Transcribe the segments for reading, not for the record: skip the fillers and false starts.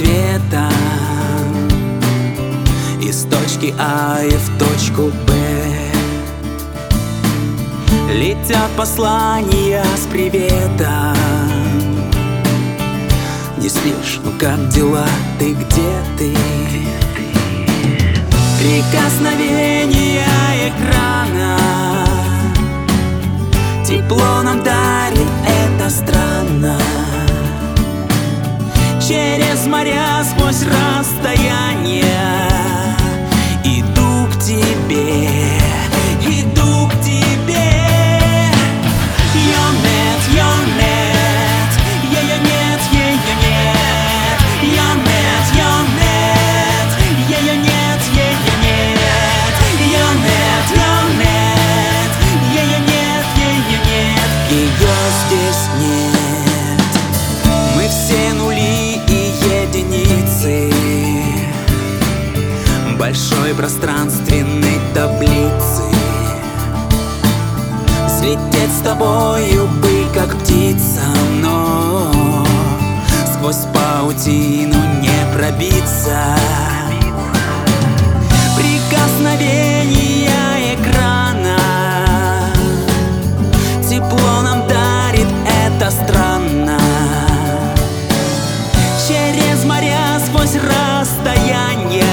света из точки А и в точку Б. Летят послания с приветом. Не спишь, ну как дела, ты где ты? Прикосновение экрана тепло нам дарит эта страна. Через моря, сквозь расстояние иду к тебе, иду к тебе. You're net, you're net, ее нет, ее нет. You're net, you're net, ее нет, ее нет. You're net, you're net, ее нет, ее нет. Ее здесь нет. Мы все нули и единицы большой пространственной таблицы. Взлететь с тобою бы как птица, но сквозь паутину не пробиться. Прикосновение экрана тепло нам дарит эта страна. Через моря, сквозь расстояния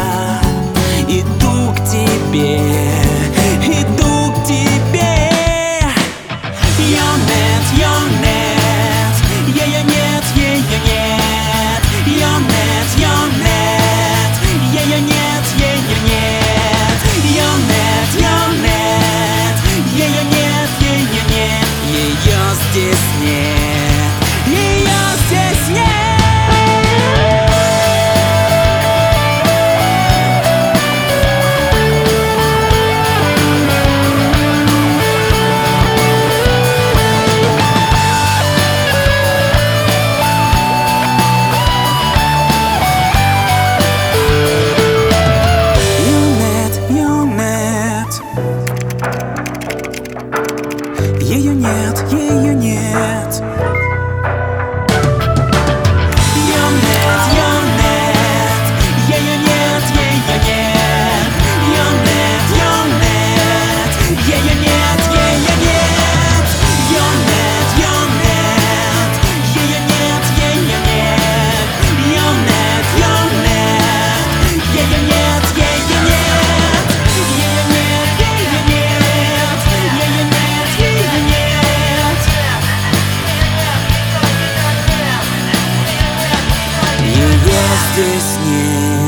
иду к тебе, иду к тебе. You're net, you're net, ее нет, ее нет. You're net, you're net, ее нет, ее нет. You're net, you're net, ее нет, ее нет. Ее здесь нет, ее здесь нет. Ее нет, ее нет. You're net, you're net, ее нет, ее нет. You're net, you're net, ее нет, ее нет. You're net, you're net, ее нет, ее нет. You're net, you're net, ее нет, ее нет. Ее нет, ее нет, ее нет, ее нет. Ее здесь нет.